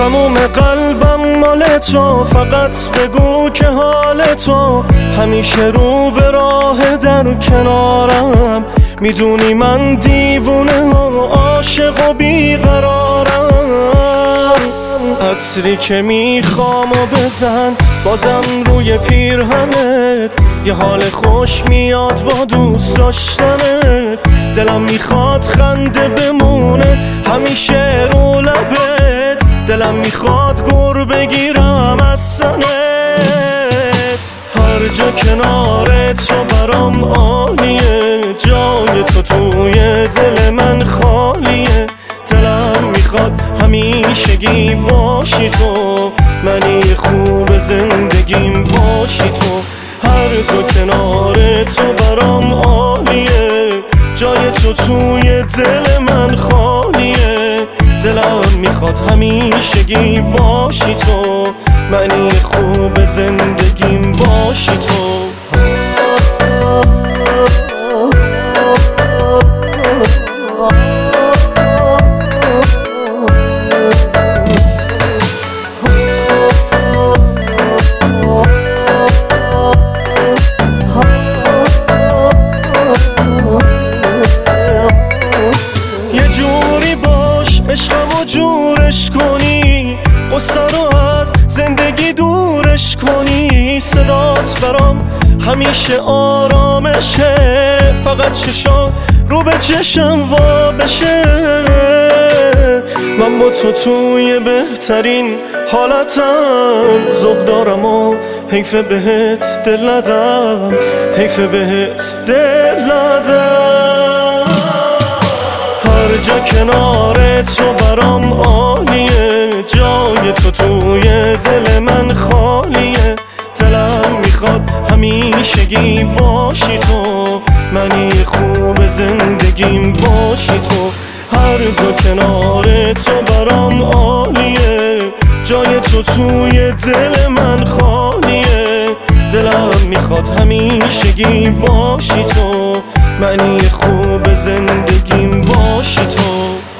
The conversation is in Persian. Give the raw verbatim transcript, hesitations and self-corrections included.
تموم قلبم مال تو، فقط بگو که حال تو همیشه رو به راه در کنارم. میدونی من دیوونه و عاشق و بیقرارم. عطری که میخوام و بزن بازم روی پیرهنت، یه حال خوش میاد با دوست داشتنت. دلم میخواد خنده بمونه همیشه رو لبت، دلم میخواد گر بگیرم از سنت. هر جا کنار تو برام عالیه، جای تو توی دل من خالیه. دلم میخواد همیشگی باشی تو، منی خوب زندگیم باشی تو. هر جا کنار تو برام عالیه، جای تو توی دل من خالیه. دلم میخواد همیشگی باشی تو، منی خوب زندگیم باشی تو. عشقمو جورش کنی، قصه رو از زندگی دورش کنی. صدات برام همیشه آرامشه، فقط چشا رو به چشم وا بشه. من با تو توی بهترین حالتم، ذوق دارم و حیف بهت دل ندم، حیف بهت دل ندم. هر جا کنار تو برام عالیه، جای تو توی دل من خالیه. دلم میخواد همیشگی باشی تو، منی خوب زندگیم باشی تو. هر جا کنار تو برام عالیه، جای تو توی دل من خالیه. دلم میخواد همیشگی باشی تو، منی خوب زندگیم باشی تو.